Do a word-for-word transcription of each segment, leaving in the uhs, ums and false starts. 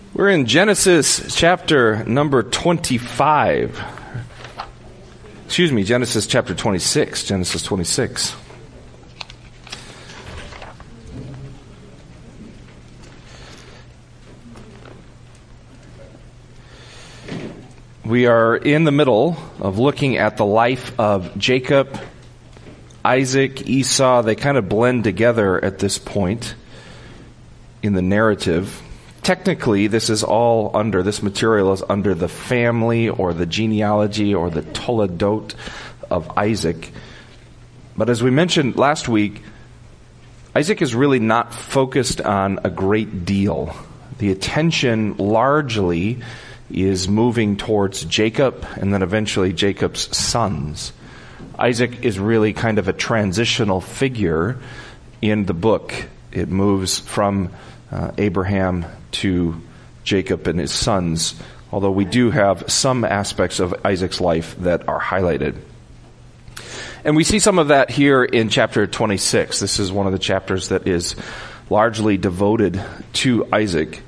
We're in Genesis chapter number twenty-five. Excuse me, Genesis chapter twenty-six. Genesis twenty-six. We are in the middle of looking at the life of Jacob, Isaac, Esau. They kind of blend together at this point in the narrative. Technically, this is all under, this material is under the family or the genealogy or the Toledot of Isaac. But as we mentioned last week, Isaac is really not focused on a great deal. The attention largely is moving towards Jacob and then eventually Jacob's sons. Isaac is really kind of a transitional figure in the book. It moves from uh, Abraham to Jacob and his sons, although we do have some aspects of Isaac's life that are highlighted. And we see some of that here in chapter twenty-six. This is one of the chapters that is largely devoted to Isaac.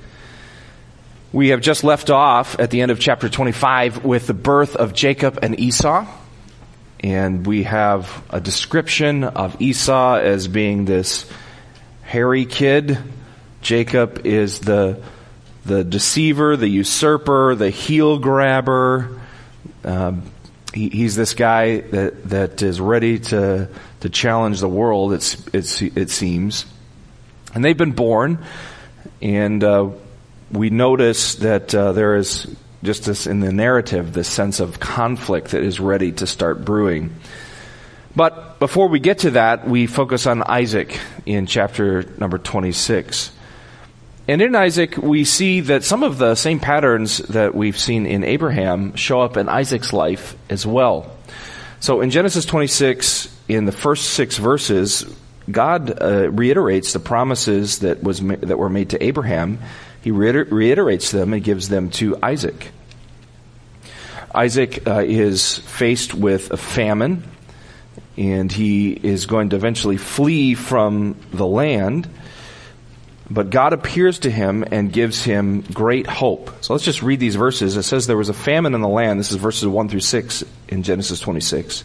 We have just left off at the end of chapter twenty-five with the birth of Jacob and Esau. And we have a description of Esau as being this hairy kid. Jacob is the the deceiver, the usurper, the heel grabber. Um, he, he's this guy that that is ready to to challenge the world. It's it's it seems, and they've been born, and uh, we notice that uh, there is just this in the narrative, this sense of conflict that is ready to start brewing. But before we get to that, we focus on Isaac in chapter number twenty-six. And in Isaac, we see that some of the same patterns that we've seen in Abraham show up in Isaac's life as well. So in Genesis twenty-six, in the first six verses, God uh, reiterates the promises that was ma- that were made to Abraham. He reiter- reiterates them and gives them to Isaac. Isaac uh, is faced with a famine, and he is going to eventually flee from the land. But God appears to him and gives him great hope. So let's just read these verses. It says there was a famine in the land. This is verses one through six in Genesis twenty-six.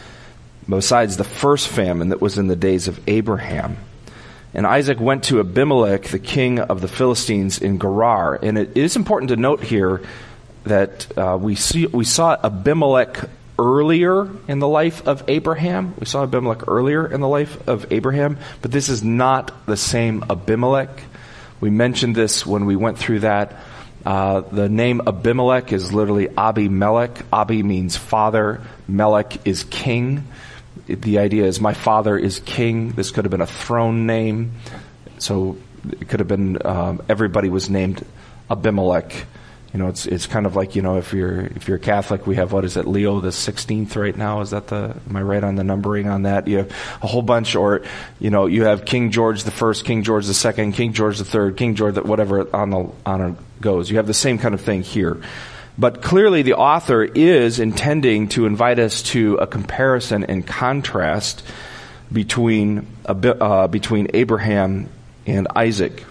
Besides the first famine that was in the days of Abraham. And Isaac went to Abimelech, the king of the Philistines in Gerar. And it is important to note here that uh, we see we saw Abimelech earlier in the life of Abraham. We saw Abimelech earlier in the life of Abraham, but this is not the same Abimelech. We mentioned this when we went through that. Uh, the name Abimelech is literally Abimelech. Abi means father. Melech is king. The idea is my father is king. This could have been a throne name. So it could have been, um, everybody was named Abimelech. You know, it's it's kind of like, you know, if you're if you're Catholic, we have, what is it, Leo the sixteenth right now? Is that the, am I right on the numbering on that? You have a whole bunch, or, you know, you have King George the First, King George the Second, King George the Third, King George, the, whatever on the honor goes. You have the same kind of thing here. But clearly the author is intending to invite us to a comparison and contrast between uh, between Abraham and Isaac.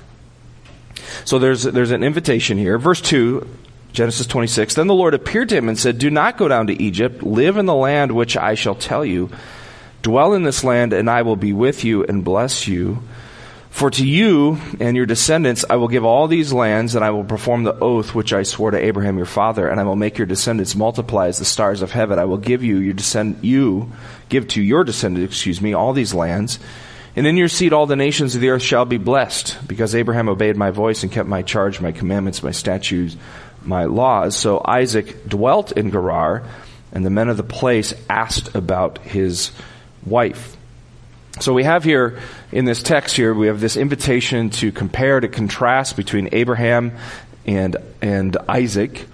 So there's there's an invitation here. Verse two, Genesis twenty-six. Then the Lord appeared to him and said, "Do not go down to Egypt. Live in the land which I shall tell you. Dwell in this land, and I will be with you and bless you. For to you and your descendants I will give all these lands, and I will perform the oath which I swore to Abraham your father, and I will make your descendants multiply as the stars of heaven. I will give you your descend you give to your descendants, excuse me, all these lands. And in your seed all the nations of the earth shall be blessed, because Abraham obeyed my voice and kept my charge, my commandments, my statutes, my laws." So Isaac dwelt in Gerar, and the men of the place asked about his wife. So we have here, in this text here, we have this invitation to compare, to contrast between Abraham and and Isaac.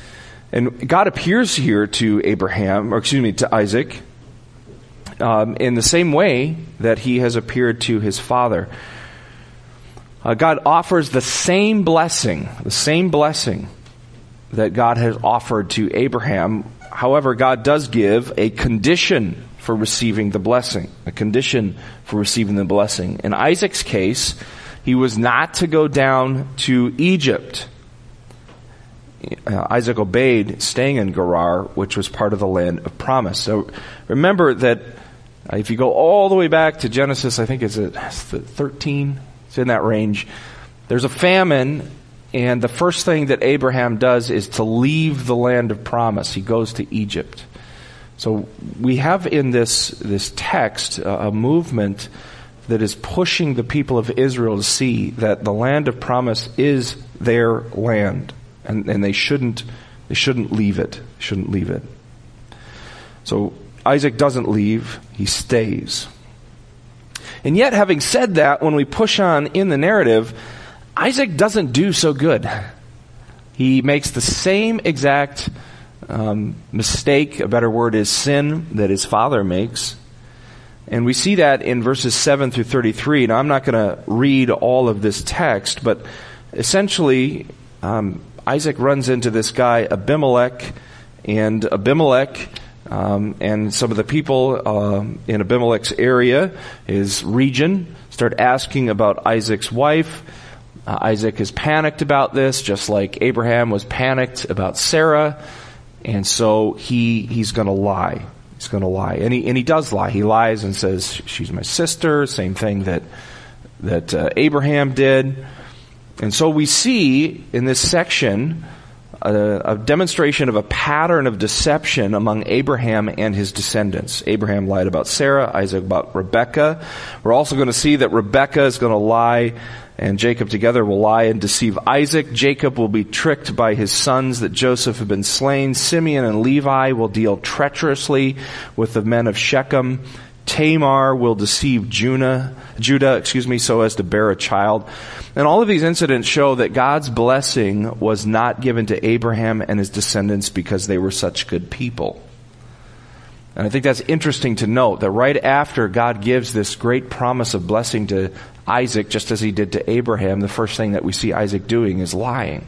And God appears here to Abraham, or excuse me, to Isaac, Um, in the same way that he has appeared to his father. Uh, God offers the same blessing, the same blessing that God has offered to Abraham. However, God does give a condition for receiving the blessing, a condition for receiving the blessing. In Isaac's case, he was not to go down to Egypt. uh, Isaac obeyed staying in Gerar, which was part of the land of promise. So remember that uh, if you go all the way back to Genesis, I think it's, a, it's the thirteen, it's in that range, there's a famine, and the first thing that Abraham does is to leave the land of promise. He goes to Egypt. So we have in this, this text uh, a movement that is pushing the people of Israel to see that the land of promise is their land, and, and they shouldn't they shouldn't leave it. Shouldn't leave it. So Isaac doesn't leave, he stays. And yet, having said that, when we push on in the narrative, Isaac doesn't do so good. He makes the same exact um, mistake, a better word is sin, that his father makes. And we see that in verses seven through thirty-three. Now, I'm not going to read all of this text, but essentially, um, Isaac runs into this guy, Abimelech, and Abimelech um, and some of the people um, in Abimelech's area, his region, start asking about Isaac's wife. Uh, Isaac is panicked about this, just like Abraham was panicked about Sarah, and so he he's going to lie. He's going to lie, and he and he does lie. He lies and says she's my sister. Same thing that that uh, Abraham did, and so we see in this section a, a demonstration of a pattern of deception among Abraham and his descendants. Abraham lied about Sarah, Isaac about Rebekah. We're also going to see that Rebekah is going to lie, and Jacob together will lie and deceive Isaac. Jacob will be tricked by his sons that Joseph had been slain. Simeon and Levi will deal treacherously with the men of Shechem. Tamar will deceive Judah, Judah, excuse me, so as to bear a child. And all of these incidents show that God's blessing was not given to Abraham and his descendants because they were such good people. And I think that's interesting to note, that right after God gives this great promise of blessing to Isaac, just as he did to Abraham, the first thing that we see Isaac doing is lying.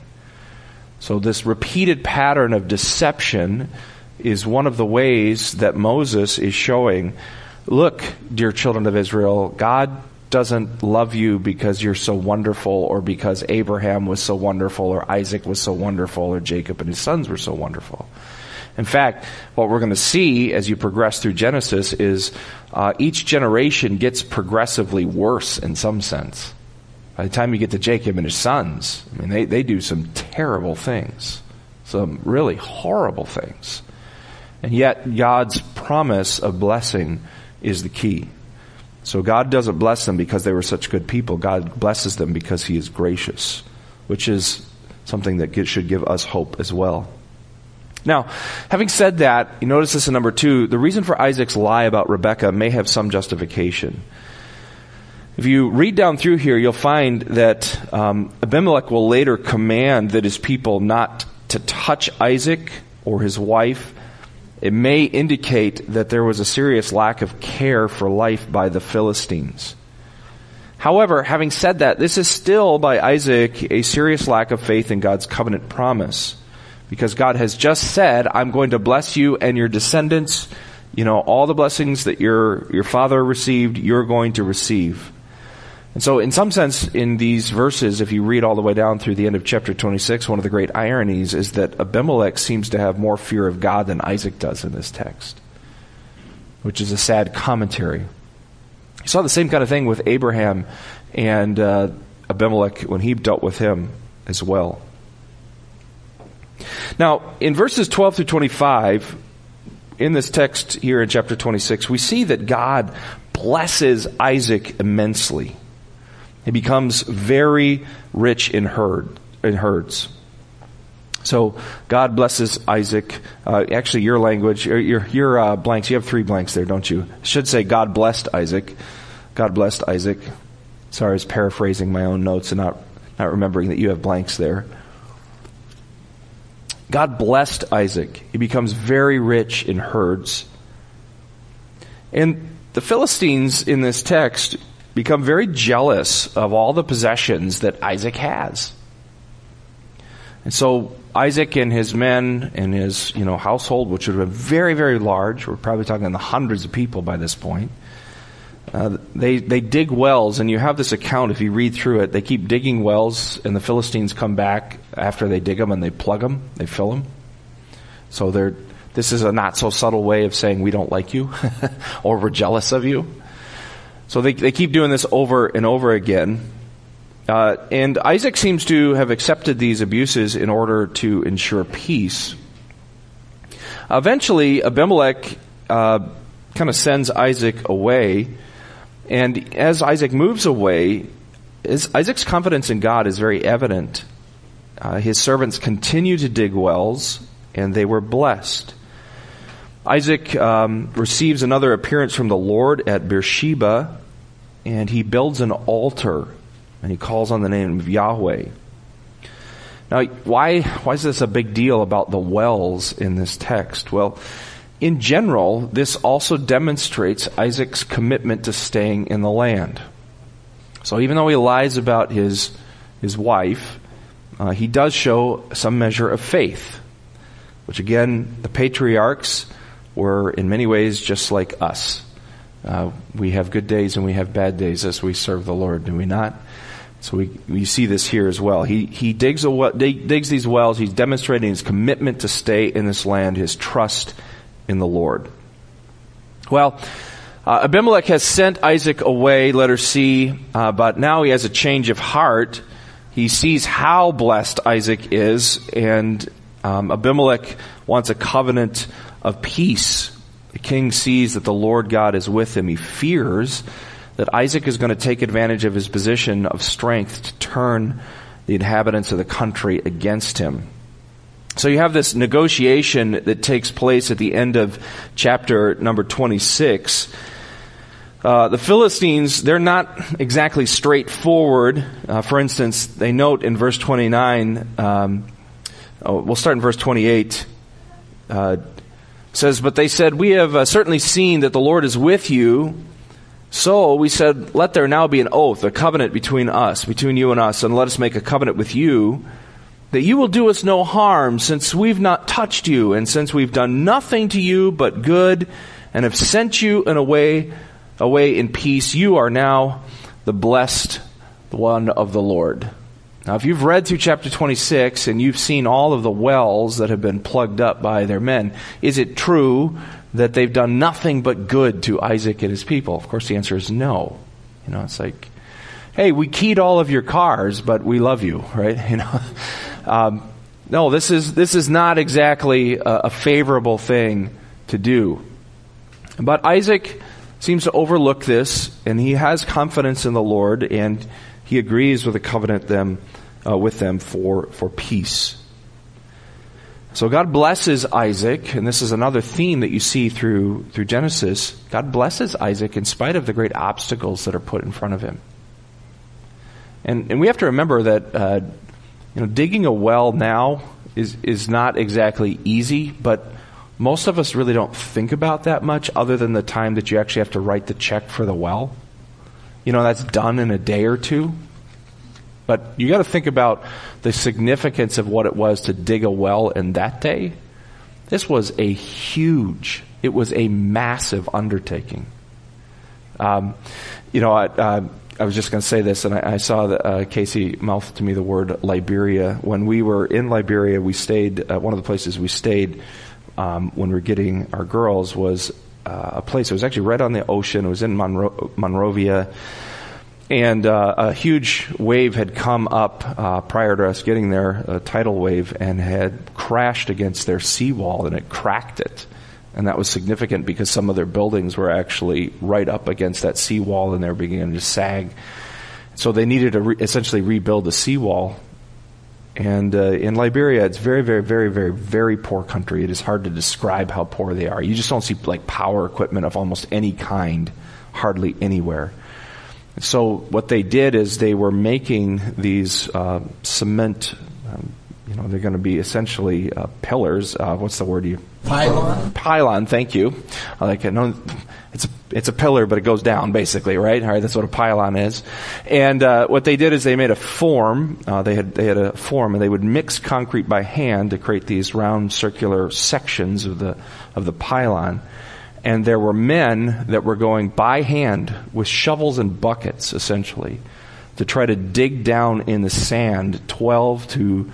So this repeated pattern of deception is one of the ways that Moses is showing, look, dear children of Israel, God doesn't love you because you're so wonderful, or because Abraham was so wonderful, or Isaac was so wonderful, or Jacob and his sons were so wonderful. In fact, what we're going to see as you progress through Genesis is uh, each generation gets progressively worse in some sense. By the time you get to Jacob and his sons, I mean, they, they do some terrible things, some really horrible things. And yet God's promise of blessing is the key. So God doesn't bless them because they were such good people. God blesses them because he is gracious, which is something that should give us hope as well. Now, having said that, you notice this in number two, the reason for Isaac's lie about Rebekah may have some justification. If you read down through here, you'll find that um, Abimelech will later command that his people not to touch Isaac or his wife. It may indicate that there was a serious lack of care for life by the Philistines. However, having said that, this is still by Isaac a serious lack of faith in God's covenant promise. Because God has just said, I'm going to bless you and your descendants. You know, all the blessings that your your father received, you're going to receive. And so in some sense, in these verses, if you read all the way down through the end of chapter twenty-six, one of the great ironies is that Abimelech seems to have more fear of God than Isaac does in this text, which is a sad commentary. You saw the same kind of thing with Abraham and uh, Abimelech when he dealt with him as well. Now, in verses twelve through twenty-five, in this text here in chapter twenty-six, we see that God blesses Isaac immensely. He becomes very rich in herd in herds. So God blesses Isaac. Uh, actually, your language, your your uh, blanks, you have three blanks there, don't you? It should say God blessed Isaac. God blessed Isaac. Sorry, I was paraphrasing my own notes and not, not remembering that you have blanks there. God blessed Isaac. He becomes very rich in herds. And the Philistines in this text become very jealous of all the possessions that Isaac has. And so Isaac and his men and his, you know, household, which would have been very, very large, we're probably talking in the hundreds of people by this point, Uh, they they dig wells, and you have this account, if you read through it, they keep digging wells, and the Philistines come back after they dig them, and they plug them, they fill them. So they're, this is a not-so-subtle way of saying we don't like you, or we're jealous of you. So they they keep doing this over and over again. Uh, and Isaac seems to have accepted these abuses in order to ensure peace. Eventually, Abimelech uh, kind of sends Isaac away. And as Isaac moves away, his, Isaac's confidence in God is very evident. Uh, his servants continue to dig wells, and they were blessed. Isaac um, receives another appearance from the Lord at Beersheba, and he builds an altar, and he calls on the name of Yahweh. Now, why, why is this a big deal about the wells in this text? Well, in general, this also demonstrates Isaac's commitment to staying in the land. So even though he lies about his his wife, uh, he does show some measure of faith, which again, the patriarchs were in many ways just like us. Uh, we have good days and we have bad days as we serve the Lord, do we not? So we we see this here as well. He he digs a well, digs these wells. He's demonstrating his commitment to stay in this land, his trust in the Lord. Well, uh, Abimelech has sent Isaac away, letter C, uh, but now he has a change of heart. He sees how blessed Isaac is, and um, Abimelech wants a covenant of peace. The king sees that the Lord God is with him. He fears that Isaac is going to take advantage of his position of strength to turn the inhabitants of the country against him. So you have this negotiation that takes place at the end of chapter number twenty-six. Uh, the Philistines, they're not exactly straightforward. Uh, for instance, they note in verse twenty-nine, um, oh, we'll start in verse twenty-eight. Uh, says, "But they said, we have uh, certainly seen that the Lord is with you. So we said, let there now be an oath, a covenant between us, between you and us, and let us make a covenant with you, that you will do us no harm, since we've not touched you, and since we've done nothing to you but good, and have sent you in a way, away in peace. You are now the blessed one of the Lord." Now, if you've read through chapter twenty-six, and you've seen all of the wells that have been plugged up by their men, is it true that they've done nothing but good to Isaac and his people? Of course, the answer is no. You know, it's like, hey, we keyed all of your cars, but we love you, right? You know, um, no, this is this is not exactly a, a favorable thing to do. But Isaac seems to overlook this, and he has confidence in the Lord, and he agrees with a covenant them uh, with them for for peace. So God blesses Isaac, and this is another theme that you see through through Genesis. God blesses Isaac in spite of the great obstacles that are put in front of him. And and we have to remember that uh, you know digging a well now is is not exactly easy, but most of us really don't think about that much, other than the time that you actually have to write the check for the well. You know, that's done in a day or two. But you got to think about the significance of what it was to dig a well in that day. This was a huge, it was a massive undertaking. Um, you know, I, uh, I was just going to say this, and I, I saw that uh, Casey mouthed to me the word Liberia. When we were in Liberia, we stayed, uh, one of the places we stayed um, when we were getting our girls was uh, a place, it was actually right on the ocean. It was in Monro- Monrovia. And uh, a huge wave had come up uh, prior to us getting there, a tidal wave, and had crashed against their seawall, and it cracked it. And that was significant because some of their buildings were actually right up against that seawall, and they were beginning to sag. So they needed to re- essentially rebuild the seawall. And uh, in Liberia, it's very, very, very, very, very poor country. It is hard to describe how poor they are. You just don't see like power equipment of almost any kind, hardly anywhere. So what they did is they were making these uh, cement, um, you know, they're going to be essentially uh, pillars. Uh, what's the word you? Pylon. Pylon, thank you. I like it. No, it's a, it's a pillar, but it goes down basically, right? All right, that's what a pylon is. And uh, what they did is they made a form. Uh, they had they had a form, and they would mix concrete by hand to create these round circular sections of the of the pylon. And there were men that were going by hand with shovels and buckets, essentially, to try to dig down in the sand twelve to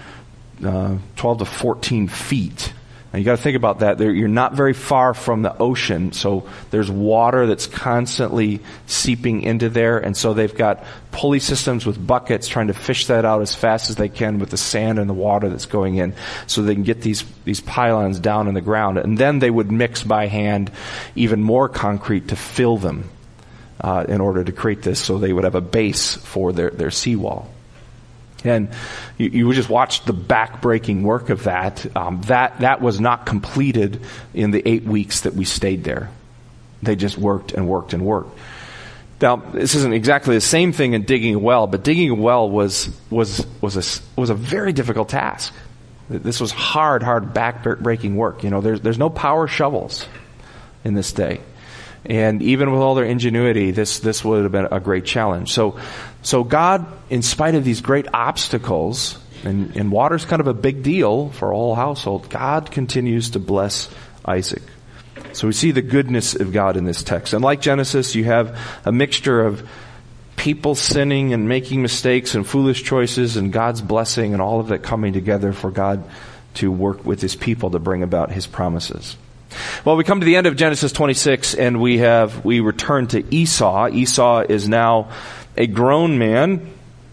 fourteen feet. Now you got to think about that. There, you're not very far from the ocean, so there's water that's constantly seeping into there, and so they've got pulley systems with buckets trying to fish that out as fast as they can with the sand and the water that's going in, so they can get these these pylons down in the ground. And then they would mix by hand even more concrete to fill them uh, in order to create this, so they would have a base for their, their seawall. And you, you would just watch the back-breaking work of that. Um, that that was not completed in the eight weeks that we stayed there. They just worked and worked and worked. Now, this isn't exactly the same thing in digging a well, but digging a well was was was a was a very difficult task. This was hard, hard back-breaking work. You know, there's there's no power shovels in this day. And even with all their ingenuity, this this would have been a great challenge. So, so God, in spite of these great obstacles, and, and water's kind of a big deal for a whole household, God continues to bless Isaac. So we see the goodness of God in this text. And like Genesis, you have a mixture of people sinning and making mistakes and foolish choices and God's blessing and all of that coming together for God to work with his people to bring about his promises. Well, we come to the end of Genesis twenty-six, and we have we return to Esau. Esau is now a grown man,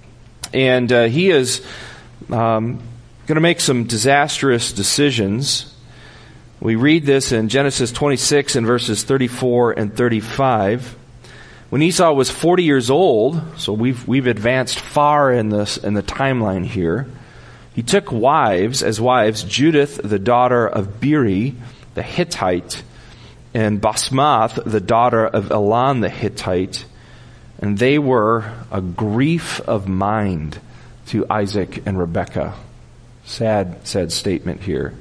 and uh, he is um, going to make some disastrous decisions. We read this in Genesis twenty-six in verses thirty-four and thirty-five. When Esau was forty years old, so we've we've advanced far in this in the timeline here, he took wives as wives, Judith, the daughter of Beeri, the Hittite, and Basmath, the daughter of Elon the Hittite, and they were a grief of mind to Isaac and Rebekah. Sad, sad statement here.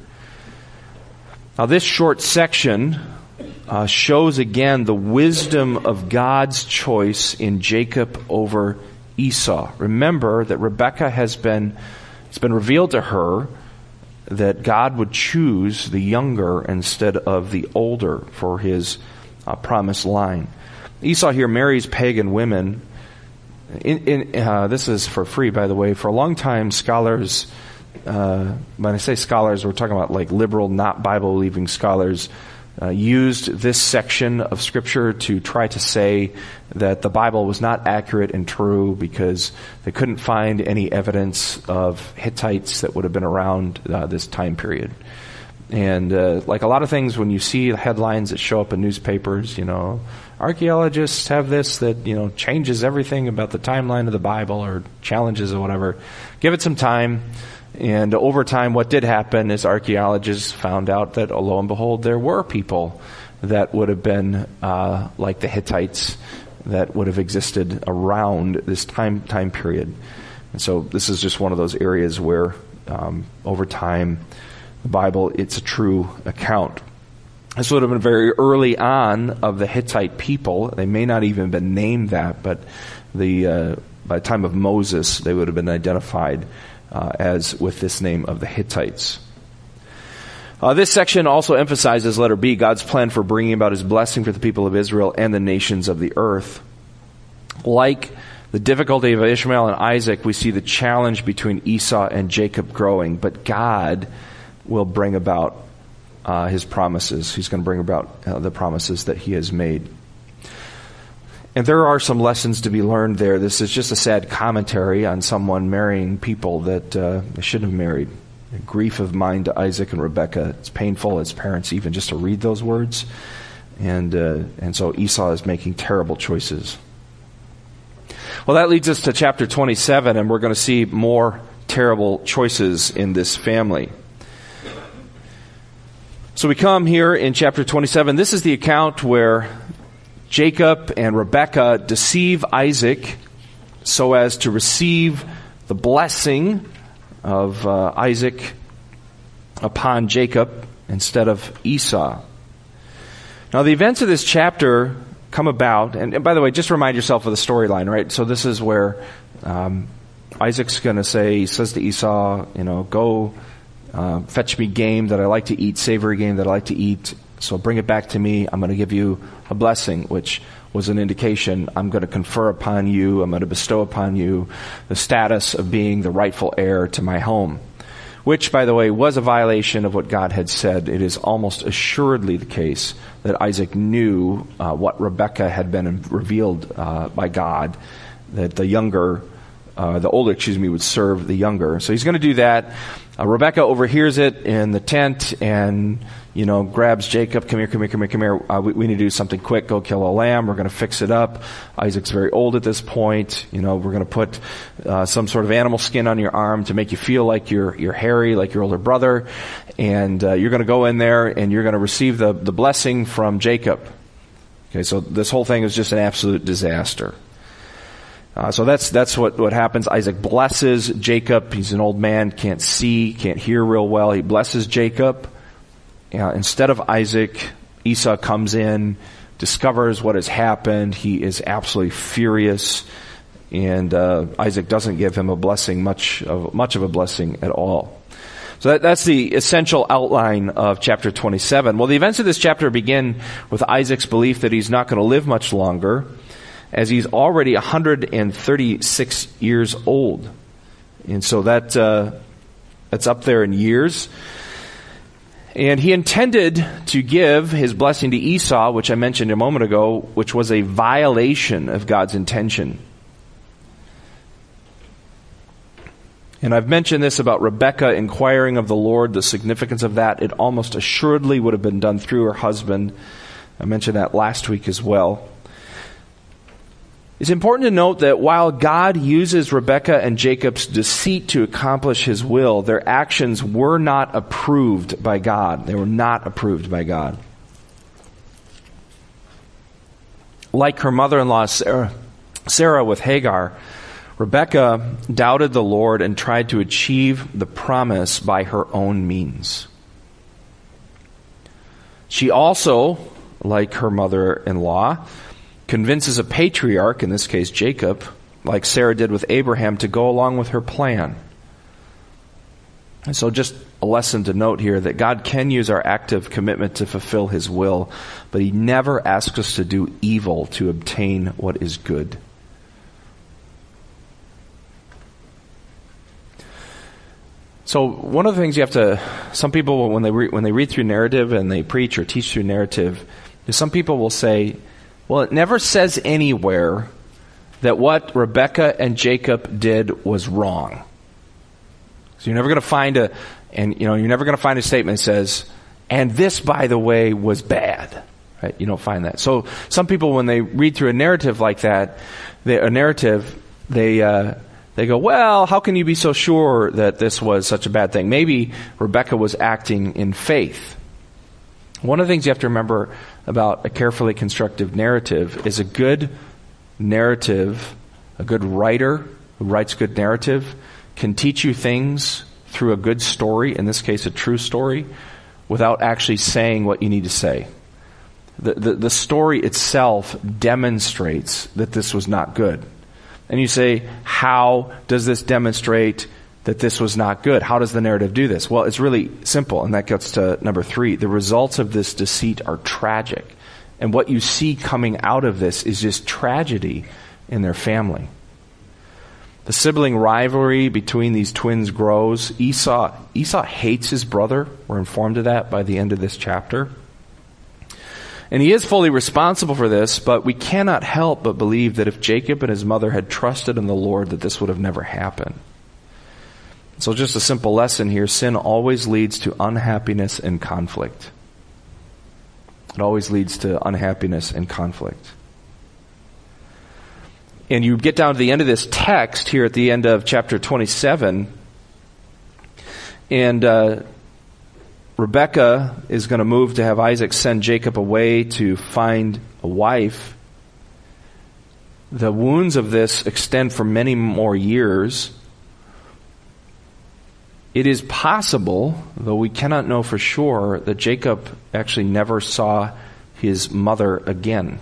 Now this short section uh, shows again the wisdom of God's choice in Jacob over Esau. Remember that Rebekah has been, it's been revealed to her that God would choose the younger instead of the older for his uh, promised line. Esau here marries pagan women. In, in, uh, this is for free, by the way. For a long time, scholars, uh, when I say scholars, we're talking about like liberal, not Bible-believing scholars, uh, used this section of Scripture to try to say that the Bible was not accurate and true because they couldn't find any evidence of Hittites that would have been around uh, this time period. And uh, like a lot of things, when you see the headlines that show up in newspapers, you know, archaeologists have this that, you know, changes everything about the timeline of the Bible or challenges or whatever. Give it some time. And over time, what did happen is archaeologists found out that, oh, lo and behold, there were people that would have been uh, like the Hittites that would have existed around this time time period. And so this is just one of those areas where um, over time, the Bible, it's a true account. This would have been very early on of the Hittite people. They may not even have been named that, but the uh, by the time of Moses, they would have been identified uh, as with this name of the Hittites. Uh, this section also emphasizes, letter B, God's plan for bringing about his blessing for the people of Israel and the nations of the earth. Like the difficulty of Ishmael and Isaac, we see the challenge between Esau and Jacob growing, but God will bring about uh, his promises. He's going to bring about uh, the promises that he has made. And there are some lessons to be learned there. This is just a sad commentary on someone marrying people that uh, they shouldn't have married. A grief of mind to Isaac and Rebekah. It's painful as parents even just to read those words. And uh, and so Esau is making terrible choices. Well, that leads us to chapter twenty-seven, and we're going to see more terrible choices in this family. So we come here in chapter twenty-seven. This is the account where Jacob and Rebekah deceive Isaac so as to receive the blessing of uh, Isaac upon Jacob instead of Esau. Now, the events of this chapter come about, and, and by the way, just remind yourself of the storyline, right? So this is where um, Isaac's going to say, he says to Esau, you know, go uh, fetch me game that I like to eat, savory game that I like to eat. So bring it back to me. I'm going to give you a blessing, which was an indication I'm going to confer upon you, I'm going to bestow upon you the status of being the rightful heir to my home. Which, by the way, was a violation of what God had said. It is almost assuredly the case that Isaac knew uh, what Rebekah had been revealed uh, by God, that the younger, uh, the older, excuse me, would serve the younger. So he's going to do that. Uh, Rebekah overhears it in the tent and, you know, grabs Jacob. Come here, come here, come here, come here. Uh, we, we need to do something quick. Go kill a lamb. We're going to fix it up. Isaac's very old at this point. You know, we're going to put uh, some sort of animal skin on your arm to make you feel like you're you're hairy, like your older brother. And uh, you're going to go in there and you're going to receive the, the blessing from Jacob. Okay, so this whole thing is just an absolute disaster. Uh, so that's that's what, what happens. Isaac blesses Jacob. He's an old man, can't see, can't hear real well. He blesses Jacob. Uh, instead of Isaac, Esau comes in, discovers what has happened. He is absolutely furious, and uh, Isaac doesn't give him a blessing, much of much of a blessing at all. So that, that's the essential outline of chapter twenty-seven. Well, the events of this chapter begin with Isaac's belief that he's not going to live much longer, as he's already one hundred thirty-six years old. And so that uh, that's up there in years. And he intended to give his blessing to Esau, which I mentioned a moment ago, which was a violation of God's intention. And I've mentioned this about Rebekah inquiring of the Lord, the significance of that. It almost assuredly would have been done through her husband. I mentioned that last week as well. It's important to note that while God uses Rebekah and Jacob's deceit to accomplish his will, their actions were not approved by God. They were not approved by God. Like her mother-in-law Sarah, Sarah with Hagar, Rebekah doubted the Lord and tried to achieve the promise by her own means. She also, like her mother-in-law, convinces a patriarch, in this case Jacob, like Sarah did with Abraham, to go along with her plan. And so just a lesson to note here that God can use our active commitment to fulfill his will, but he never asks us to do evil to obtain what is good. So one of the things you have to, some people when they re, when they read through narrative and they preach or teach through narrative, is some people will say, well, it never says anywhere that what Rebekah and Jacob did was wrong. So you're never going to find a, and you know, you're never going to find a statement that says, and this, by the way, was bad. Right? You don't find that. So some people, when they read through a narrative like that, they, a narrative, they uh, they go, well, how can you be so sure that this was such a bad thing? Maybe Rebekah was acting in faith. One of the things you have to remember about a carefully constructed narrative is a good narrative, a good writer who writes good narrative can teach you things through a good story, in this case a true story, without actually saying what you need to say. The, the, the story itself demonstrates that this was not good. And you say, how does this demonstrate that this was not good? How does the narrative do this? Well, it's really simple, and that gets to number three. The results of this deceit are tragic. And what you see coming out of this is just tragedy in their family. The sibling rivalry between these twins grows. Esau, Esau hates his brother. We're informed of that by the end of this chapter. And he is fully responsible for this, but we cannot help but believe that if Jacob and his mother had trusted in the Lord, that this would have never happened. So just a simple lesson here, sin always leads to unhappiness and conflict. It always leads to unhappiness and conflict. And you get down to the end of this text here at the end of chapter twenty-seven, and uh, Rebekah is going to move to have Isaac send Jacob away to find a wife. The wounds of this extend for many more years. It is possible, though we cannot know for sure, that Jacob actually never saw his mother again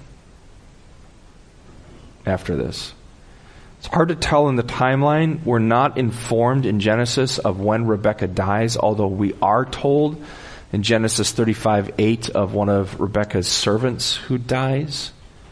after this. It's hard to tell in the timeline. We're not informed in Genesis of when Rebekah dies, although we are told in Genesis thirty-five eight of one of Rebekah's servants who dies.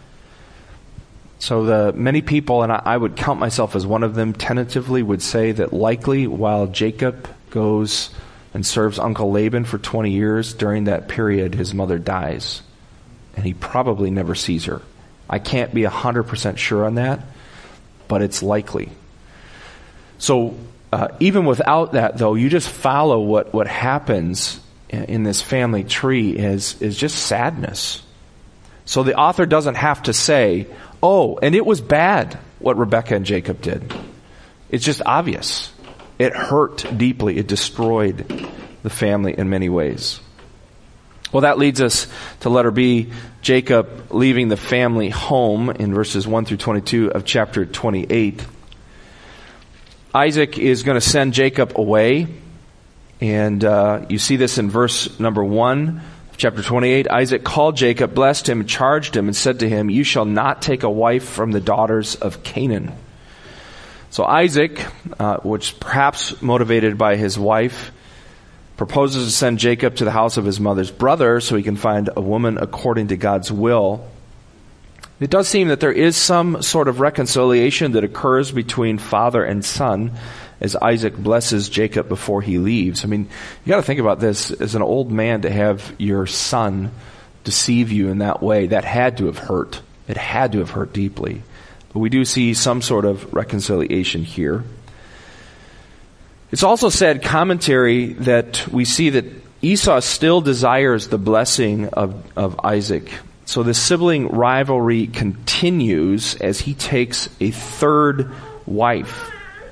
So the many people, and I, I would count myself as one of them, tentatively would say that likely while Jacob goes and serves Uncle Laban for twenty years, during that period his mother dies. And he probably never sees her. I can't be one hundred percent sure on that, but it's likely. So uh, even without that, though, you just follow what, what happens in, in this family tree is, is just sadness. So the author doesn't have to say, oh, and it was bad what Rebekah and Jacob did. It's just obvious. It hurt deeply. It destroyed the family in many ways. Well, that leads us to letter B, Jacob leaving the family home in verses one through twenty-two of chapter twenty-eight. Isaac is going to send Jacob away, and uh, you see this in verse number one of chapter twenty-eight. Isaac called Jacob, blessed him, charged him, and said to him, you shall not take a wife from the daughters of Canaan. So Isaac, uh, which perhaps motivated by his wife, proposes to send Jacob to the house of his mother's brother so he can find a woman according to God's will. It does seem that there is some sort of reconciliation that occurs between father and son as Isaac blesses Jacob before he leaves. I mean, you got to think about this. As an old man, to have your son deceive you in that way, that had to have hurt. It had to have hurt deeply. But we do see some sort of reconciliation here. It's also said, commentary, that we see that Esau still desires the blessing of, of Isaac. So the sibling rivalry continues as he takes a third wife.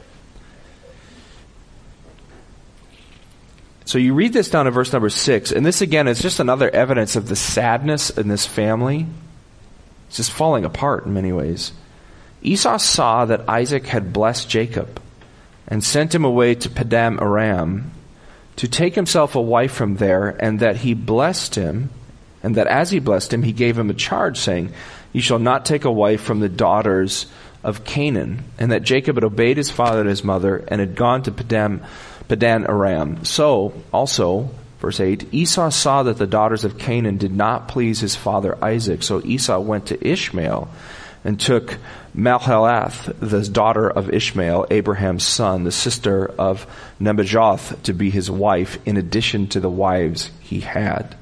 So you read this down in verse number six, and this again is just another evidence of the sadness in this family. It's just falling apart in many ways. Esau saw that Isaac had blessed Jacob and sent him away to Paddan Aram to take himself a wife from there, and that he blessed him, and that as he blessed him, he gave him a charge, saying, you shall not take a wife from the daughters of Canaan, and that Jacob had obeyed his father and his mother, and had gone to Paddan, Paddan Aram. So, also, verse eight, Esau saw that the daughters of Canaan did not please his father Isaac, so Esau went to Ishmael, and took Mahalath, the daughter of Ishmael, Abraham's son, the sister of Nebajoth, to be his wife, in addition to the wives he had.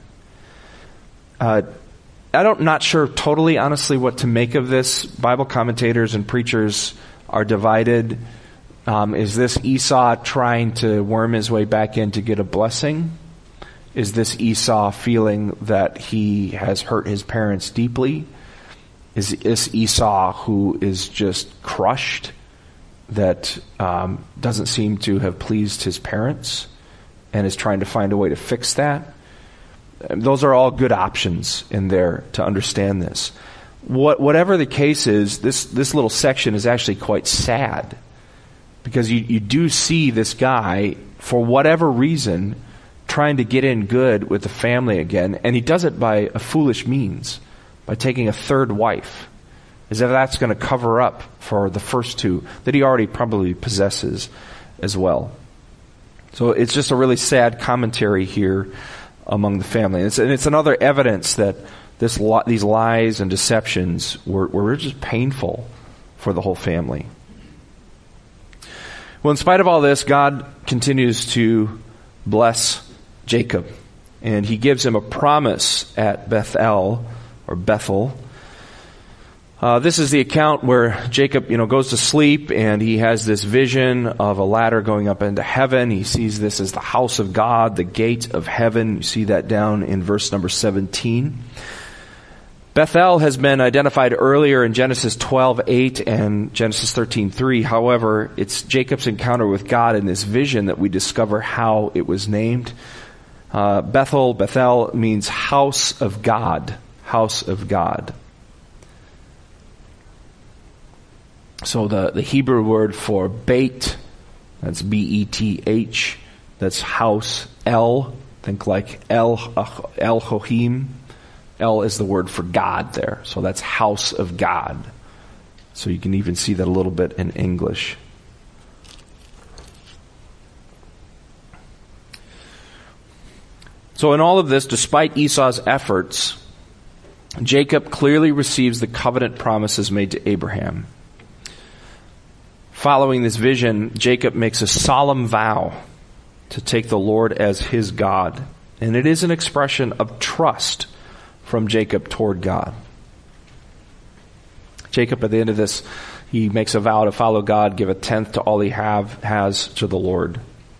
Uh, I don't, not sure totally, honestly, what to make of this. Bible commentators and preachers are divided. Um, is this Esau trying to worm his way back in to get a blessing? Is this Esau feeling that he has hurt his parents deeply? Is this Esau who is just crushed, that um, doesn't seem to have pleased his parents and is trying to find a way to fix that? Those are all good options in there to understand this. What, whatever the case is, this, this little section is actually quite sad, because you, you do see this guy, for whatever reason, trying to get in good with the family again, and he does it by a foolish means, by taking a third wife, as if that's going to cover up for the first two that he already probably possesses as well. So it's just a really sad commentary here among the family. And it's, and it's another evidence that this li- these lies and deceptions were, were just painful for the whole family. Well, in spite of all this, God continues to bless Jacob, and he gives him a promise at Bethel, or Bethel. Uh, this is the account where Jacob, you know, goes to sleep, and he has this vision of a ladder going up into heaven. He sees this as the house of God, the gate of heaven. You see that down in verse number seventeen. Bethel has been identified earlier in Genesis twelve eight and Genesis thirteen three. However, it's Jacob's encounter with God in this vision that we discover how it was named. Uh, Bethel, Bethel means house of God. House of God. So the, the Hebrew word for Beit, that's B E T H, that's house. El, think like El, Elohim. El is the word for God there. So that's house of God. So you can even see that a little bit in English. So in all of this, despite Esau's efforts, Jacob clearly receives the covenant promises made to Abraham. Following this vision, Jacob makes a solemn vow to take the Lord as his God. And it is an expression of trust from Jacob toward God. Jacob, at the end of this, he makes a vow to follow God, give a tenth to all he have has to the Lord.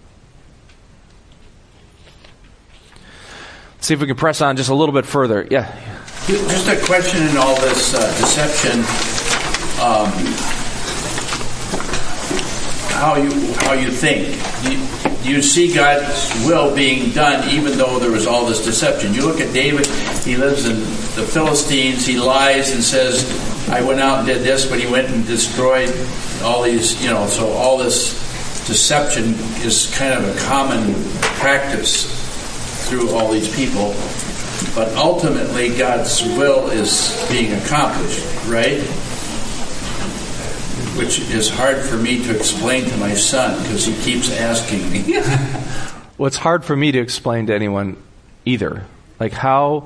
Let's see if we can press on just a little bit further. Yeah. Just a question in all this uh, deception. Um, how you how you think? Do you, do you see God's will being done even though there was all this deception? You look at David. He lives in the Philistines. He lies and says, "I went out and did this," but he went and destroyed all these. You know, so all this deception is kind of a common practice through all these people. But ultimately, God's will is being accomplished, right? Which is hard for me to explain to my son because he keeps asking me. Well, it's hard for me to explain to anyone either. Like how,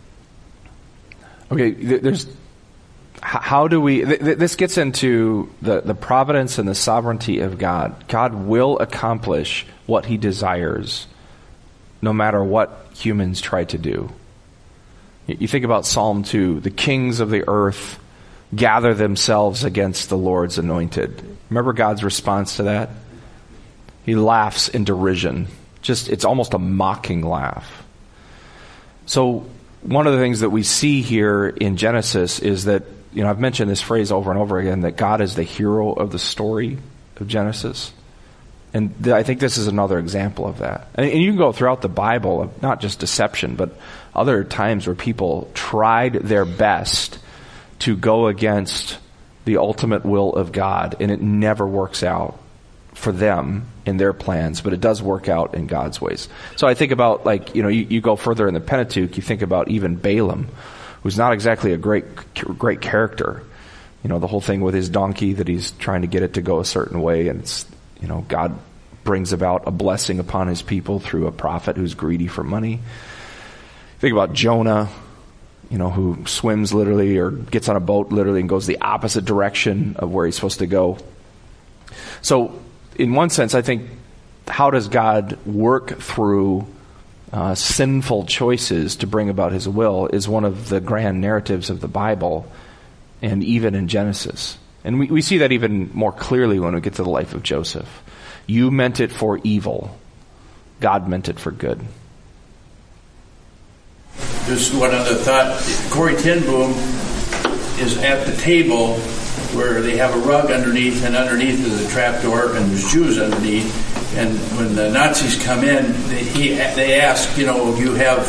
okay, there's, how do we, this gets into the, the providence and the sovereignty of God. God will accomplish what he desires no matter what humans try to do. You think about Psalm two, the kings of the earth gather themselves against the Lord's anointed. Remember God's response to that? He laughs in derision. Just, it's almost a mocking laugh. So one of the things that we see here in Genesis is that, you know, I've mentioned this phrase over and over again, that God is the hero of the story of Genesis. And th- I think this is another example of that. And, and you can go throughout the Bible of not just deception, but other times where people tried their best to go against the ultimate will of God, and it never works out for them in their plans, but it does work out in God's ways. So I think about, like, you know, you, you go further in the Pentateuch, you think about even Balaam, who's not exactly a great, great character. You know, the whole thing with his donkey that he's trying to get it to go a certain way, and it's, you know, God brings about a blessing upon his people through a prophet who's greedy for money. Think about Jonah, you know, who swims literally or gets on a boat literally and goes the opposite direction of where he's supposed to go. So, in one sense, I think, how does God work through uh, sinful choices to bring about his will is one of the grand narratives of the Bible, and even in Genesis. And we, we see that even more clearly when we get to the life of Joseph. You meant it for evil. God meant it for good. Just one other thought. Corrie ten Boom is at the table where they have a rug underneath, and underneath is a trapdoor, and there's Jews underneath. And when the Nazis come in, they, he, they ask, you know, you have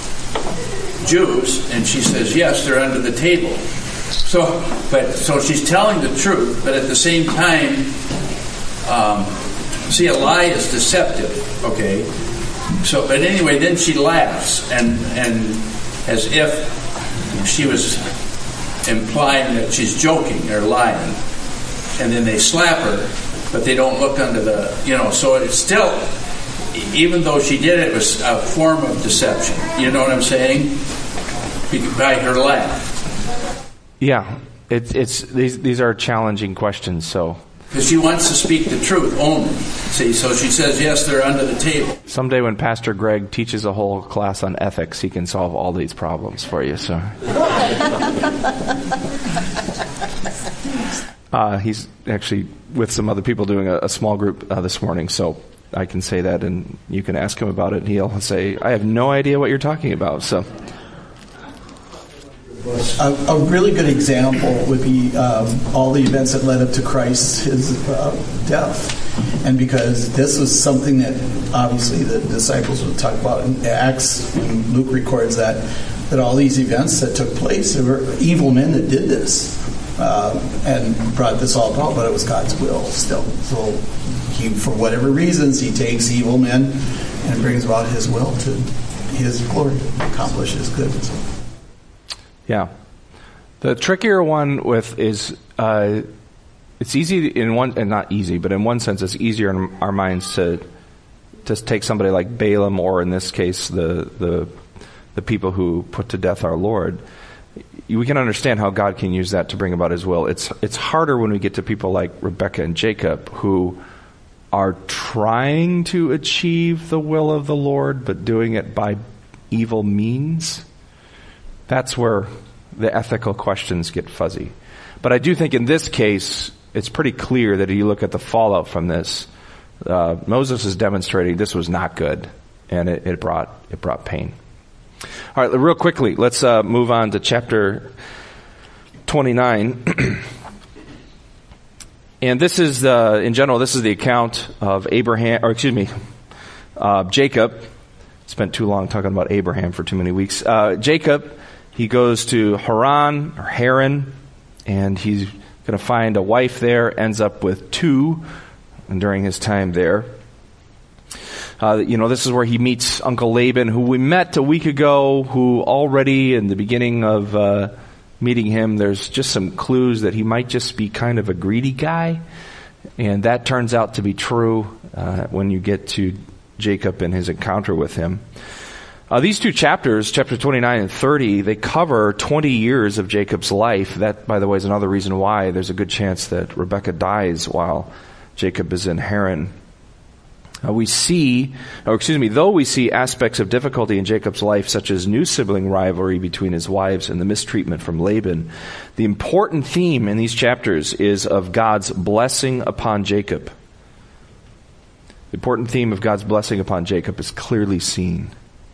Jews? And she says, yes, they're under the table. So, but so she's telling the truth, but at the same time, um, see, a lie is deceptive. Okay. So, but anyway, then she laughs, and and as if she was implying that she's joking or lying, and then they slap her, but they don't look under the, you know. So it's still, even though she did it, it was a form of deception. You know what I'm saying? By her laugh. Yeah, it's it's these these are challenging questions. So. Because she wants to speak the truth only. See, so she says, yes, they're under the table. Someday when Pastor Greg teaches a whole class on ethics, he can solve all these problems for you. So, uh, he's actually with some other people doing a, a small group uh, this morning, so I can say that, and you can ask him about it, and he'll say, I have no idea what you're talking about. So. A, a really good example would be um, all the events that led up to Christ's his uh, death, and because this was something that obviously the disciples would talk about in Acts, and Luke records that that all these events that took place, there were evil men that did this uh, and brought this all about, but it was God's will still. So he, for whatever reasons, he takes evil men and brings about his will to his glory, accomplish his good. So. Yeah. The trickier one with is, uh, it's easy in one, and not easy, but in one sense it's easier in our minds to to take somebody like Balaam, or in this case, the the the people who put to death our Lord, we can understand how God can use that to bring about His will. It's it's harder when we get to people like Rebekah and Jacob, who are trying to achieve the will of the Lord, but doing it by evil means. That's where the ethical questions get fuzzy. But I do think in this case, it's pretty clear that if you look at the fallout from this, uh, Moses is demonstrating this was not good, and it, it brought it brought pain. All right, real quickly, let's uh, move on to chapter twenty-nine. And this is, uh, in general, this is the account of Abraham, or excuse me, uh, Jacob. Spent too long talking about Abraham for too many weeks. Uh, Jacob, he goes to Haran, or Haran, and he's going to find a wife there, ends up with two and during his time there. Uh, you know, this is where he meets Uncle Laban, who we met a week ago, who already in the beginning of uh, meeting him, there's just some clues that he might just be kind of a greedy guy. And that turns out to be true uh, when you get to Jacob and his encounter with him. Uh, these two chapters, chapter twenty-nine and thirty, they cover twenty years of Jacob's life. That, by the way, is another reason why there's a good chance that Rebekah dies while Jacob is in Haran. Uh, we see, or excuse me, though we see aspects of difficulty in Jacob's life, such as new sibling rivalry between his wives and the mistreatment from Laban, the important theme in these chapters is of God's blessing upon Jacob. The important theme of God's blessing upon Jacob is clearly seen.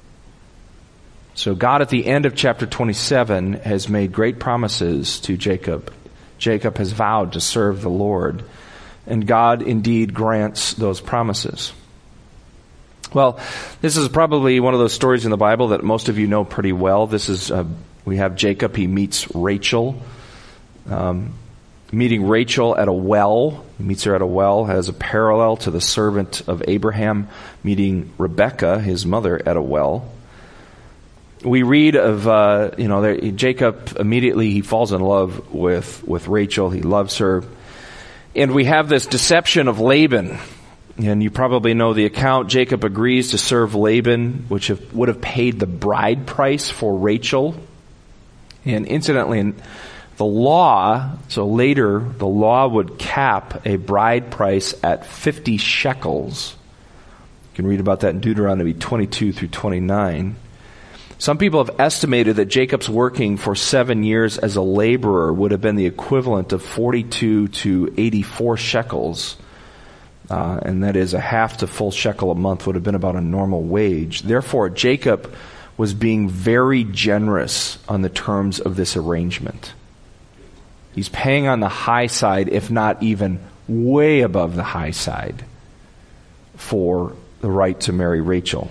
So God, at the end of chapter twenty-seven, has made great promises to Jacob. Jacob has vowed to serve the Lord, and God indeed grants those promises. Well, this is probably one of those stories in the Bible that most of you know pretty well. This is, uh, we have Jacob, he meets Rachel. Um, meeting Rachel at a well, he meets her at a well, has a parallel to the servant of Abraham meeting Rebekah, his mother, at a well. We read of, uh, you know, there, Jacob immediately, he falls in love with, with Rachel. He loves her. And we have this deception of Laban. And you probably know the account. Jacob agrees to serve Laban, which have, would have paid the bride price for Rachel. And incidentally, in the law, so later, the law would cap a bride price at fifty shekels. You can read about that in Deuteronomy twenty-two through twenty-nine. Some people have estimated that Jacob's working for seven years as a laborer would have been the equivalent of forty-two to eighty-four shekels. Uh, and that is a half to full shekel a month would have been about a normal wage. Therefore, Jacob was being very generous on the terms of this arrangement. He's paying on the high side, if not even way above the high side, for the right to marry Rachel.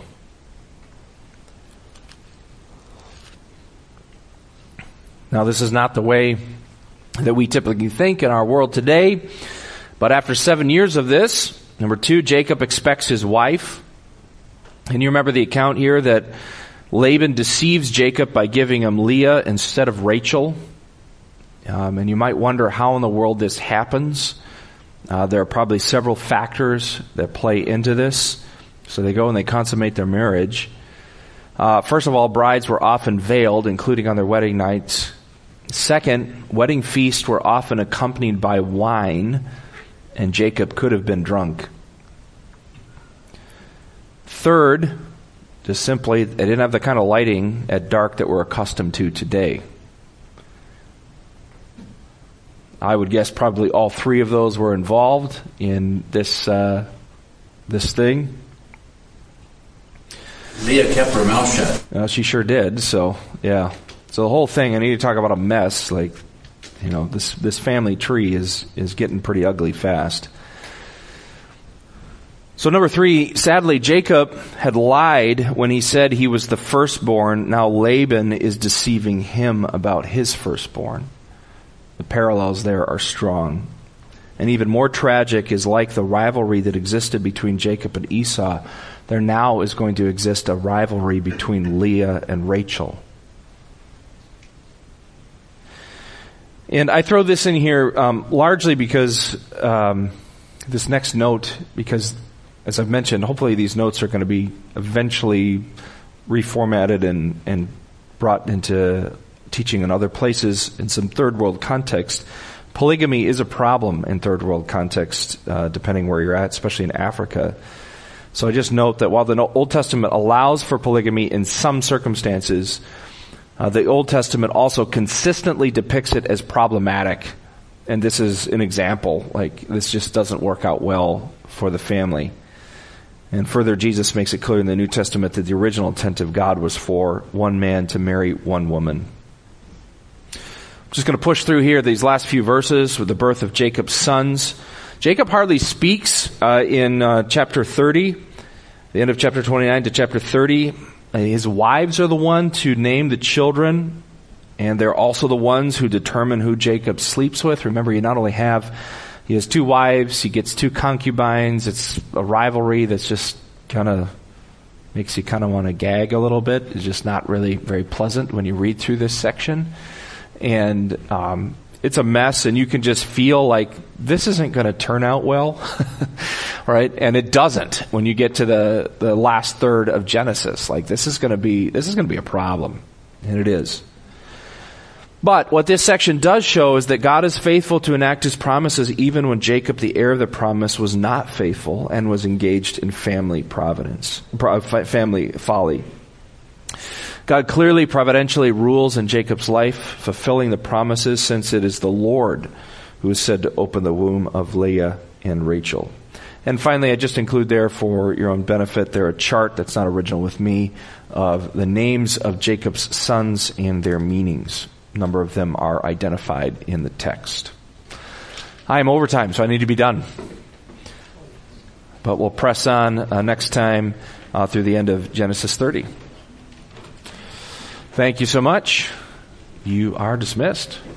Now, this is not the way that we typically think in our world today, but after seven years of this, number two, Jacob expects his wife. And you remember the account here that Laban deceives Jacob by giving him Leah instead of Rachel. Um, and you might wonder how in the world this happens. Uh, there are probably several factors that play into this. So they go and they consummate their marriage. Uh, first of all, brides were often veiled, including on their wedding nights. Second, wedding feasts were often accompanied by wine, and Jacob could have been drunk. Third, just simply, they didn't have the kind of lighting at dark that we're accustomed to today. I would guess probably all three of those were involved in this uh, this thing. Leah kept her mouth shut. Uh, she sure did. So yeah. So the whole thing, I need to talk about a mess. Like, you know, this this family tree is is getting pretty ugly fast. So number three, sadly, Jacob had lied when he said he was the firstborn. Now Laban is deceiving him about his firstborn. The parallels there are strong. And even more tragic is, like the rivalry that existed between Jacob and Esau, there now is going to exist a rivalry between Leah and Rachel. And I throw this in here um, largely because um, this next note, because as I've mentioned, hopefully these notes are going to be eventually reformatted and, and brought into teaching in other places in some third world context. Polygamy is a problem in third world context, uh, depending where you're at, especially in Africa. So I just note that while the Old Testament allows for polygamy in some circumstances, uh, the Old Testament also consistently depicts it as problematic. And this is an example. Like, this just doesn't work out well for the family. And further, Jesus makes it clear in the New Testament that the original intent of God was for one man to marry one woman. I'm just going to push through here these last few verses with the birth of Jacob's sons. Jacob hardly speaks uh, in uh, chapter thirty, the end of chapter twenty-nine to chapter thirty. His wives are the one to name the children, and they're also the ones who determine who Jacob sleeps with. Remember, you not only have, he has two wives, he gets two concubines. It's a rivalry that's just kind of makes you kind of want to gag a little bit. It's just not really very pleasant when you read through this section. And um, it's a mess, and you can just feel like this isn't going to turn out well, right? And it doesn't when you get to the, the last third of Genesis. Like, this is going to be this is going to be a problem, and it is. But what this section does show is that God is faithful to enact his promises even when Jacob, the heir of the promise, was not faithful and was engaged in family providence, family folly. God clearly providentially rules in Jacob's life, fulfilling the promises, since it is the Lord who is said to open the womb of Leah and Rachel. And finally, I just include there for your own benefit, there a chart that's not original with me of the names of Jacob's sons and their meanings. A number of them are identified in the text. I am overtime, so I need to be done. But we'll press on uh, next time uh, through the end of Genesis thirty. Thank you so much. You are dismissed.